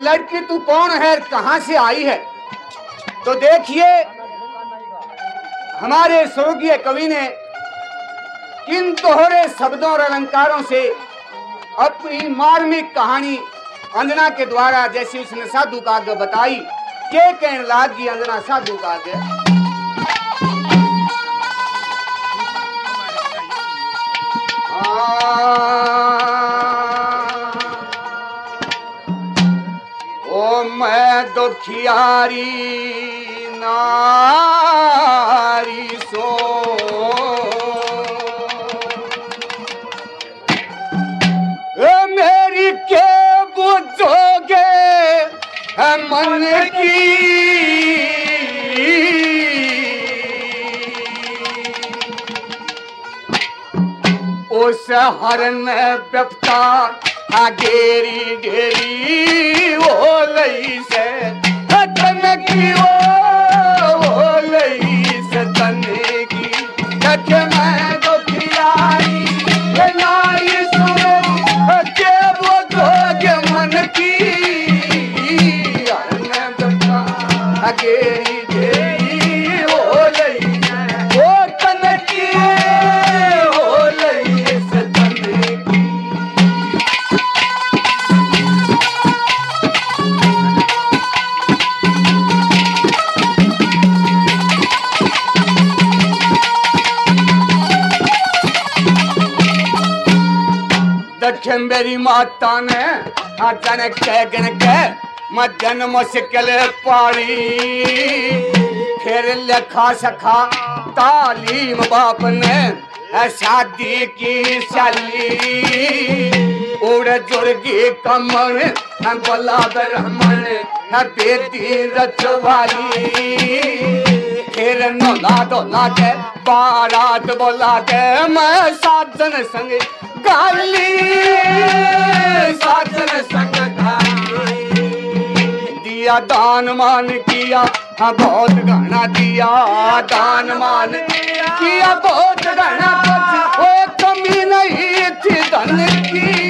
लड़की तू कौन है, कहां से आई है? तो देखिए हमारे स्वर्गीय कवि ने किन दोहरे शब्दों और अलंकारों से अपनी मार्मिक कहानी अंजना के द्वारा जैसी उसने साधु का आगे बताई के कहने लागी अंजना साधु का आगे। ओ मैं दुखियारी नारी सो मेरी के बुझोगे मन की उस हरन व्यपता घेरी घेरी ओ लई से तन की ओ लई से तन की देख मैं दुखियारी नारी सुनो के वो दोगे मन की हरन व्यपता घेरी घेरी ओ लई ओ तन की ओ लई से तन की। दक्षिण मेरी माता ने जनक के मैं जन्म सिकल पाली फिर लिखा सखा तालीम बाप ने शादी की साली उड़ जुर्गी कमर बोला ब्रह्मण बेटी रचवाली फिर नौला डोला के बारात बोला के मैं साजन संग गाली साजन संग गाली दिया दान मान किया बहुत घना दिया दान मान किया बहुत घना ओ कमी नहीं थी धन की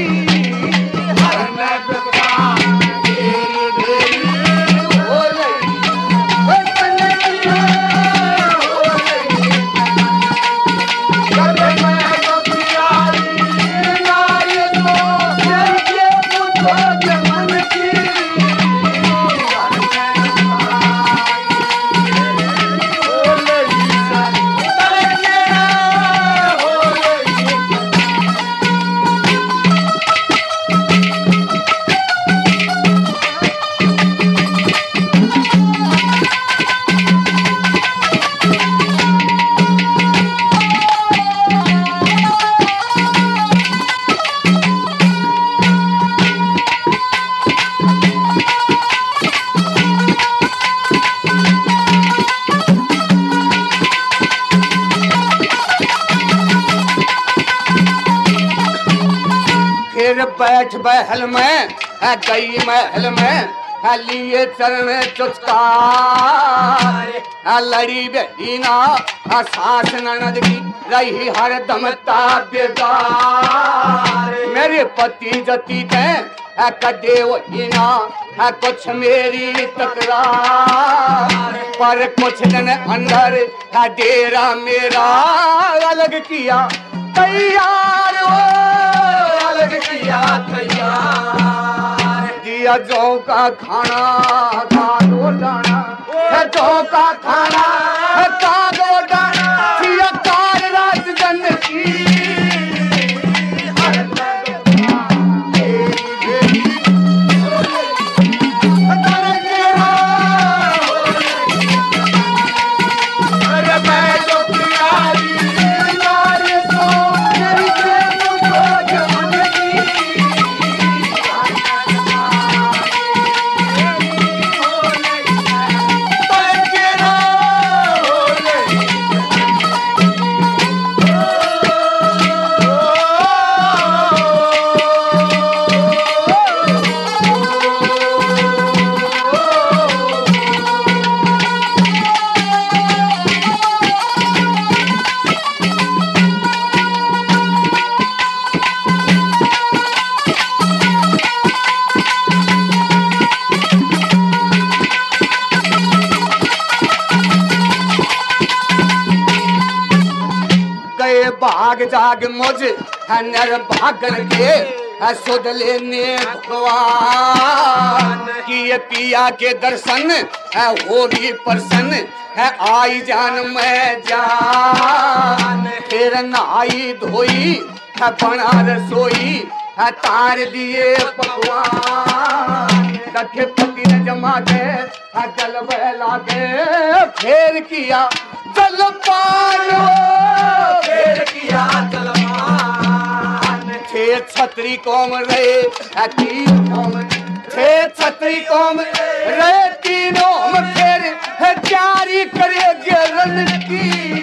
बैठ महल में गई महल में लिए चरण चुचकार लड़ी बेटीना सास ननद की रही हर दम ताबेदार मेरे पति जती के कदे वही ना कुछ मेरी तकरार पर कुछ दिन अंदर डेरा मेरा अलग किया तैयार अलग किया तैयार दिया जौ का खाना खा दो दाना जौ का खाना खा दो दाना दिया कार रात जन की भाग जाग मुझ नर भागन के सुध लेने भगवान की ये पिया के दर्शन हो भी प्रसन्न है आई जान मैं जान फिर नहाई धोई है बना रसोई है तार दिए पकवान रखे पति ने जमा के जल बहला के फेर किया जलपान फेर किया जलपान छे छतरी कौम रहे तीन कौम छे छतरी कौम रहे तीनों में फिर जारी करेगे रण की